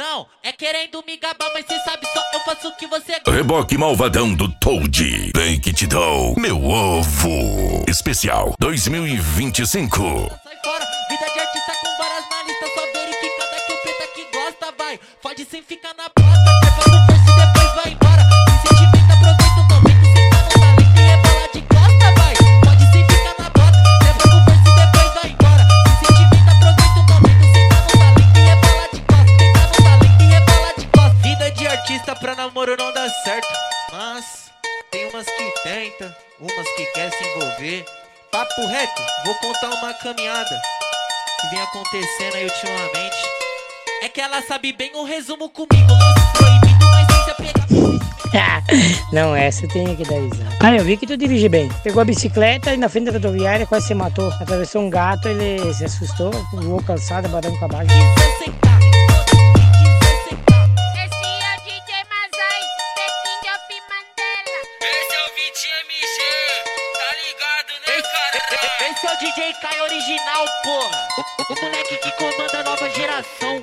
Não, é querendo me gabar, mas cê sabe só eu faço o que você quer. Reboque malvadão do Toad. Bem que te dou meu ovo. Especial 2025. Sai fora, vida de artista com várias na lista. Só verificada que o preta que gosta, vai. Fode sem ficar na porta, trepa no verso e depois vai embora. Se sentimento, aproveita o momento, senta no talento e rebola de costa, vai. Fode sem ficar na porta, trepa no verso e depois vai embora. Se sentimento, aproveita o momento, senta no talento e rebola de costa. Senta no talento e rebola de costa. Vida de artista pra namoro não dá certo, mas tem umas que tenta, umas que quer se envolver. Papo reto, vou contar uma caminhada que vem acontecendo aí ultimamente. É que ela sabe bem o resumo comigo. Lance proibido, mas sem se apegar. Não, essa eu tenho que dar risada. Ah, eu vi que tu dirige bem. Pegou a bicicleta e na frente da rodoviária quase se matou. Atravessou um gato, ele se assustou, voou calçada, barranco abaixo. Quiser sentar, quiser sentar. Esse é o DJ Mazai, The King of Mandela. Esse é o Vitinho MG, tá ligado, né, cara? Esse é o DJ Kai original, porra. O moleque que comanda a nova geração.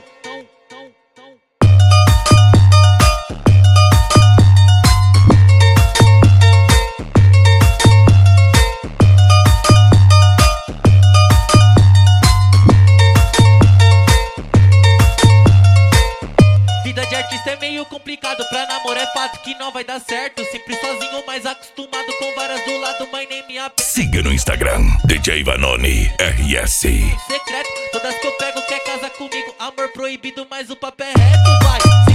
Vida de artista é meio complicado, pra namorar é fato que não vai dar certo. Sempre sozinho, mas acostumado com várias do lado, mas nem me apego. Siga no Instagram, DJ Vanoni RS. Secreto, todas que eu pego quer casar comigo. Amor proibido, mas o papo é reto, vai.